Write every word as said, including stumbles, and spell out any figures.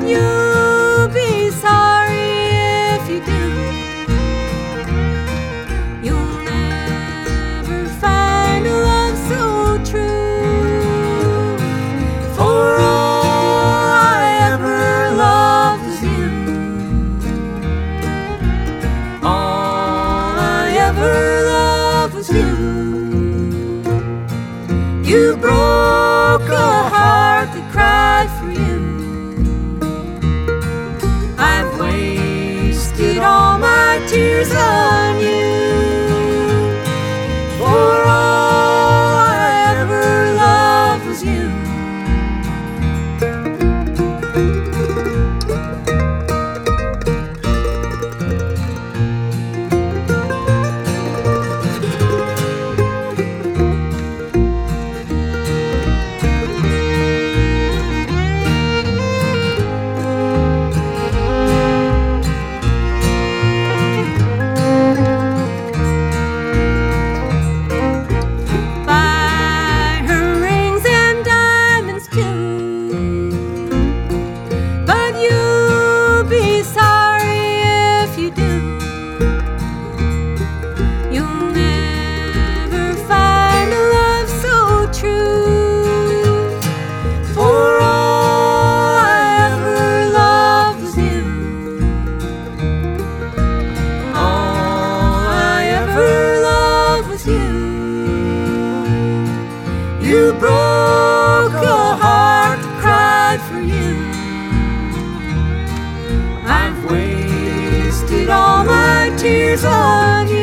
you'll be sorry if you do. You'll never find a love so true. For all I ever loved was you. All I ever loved was you. You broke a heart that cried for you. I've wasted all my tears on you. For all I ever loved was you. You broke a heart that cried for you. I've wasted all my tears on you.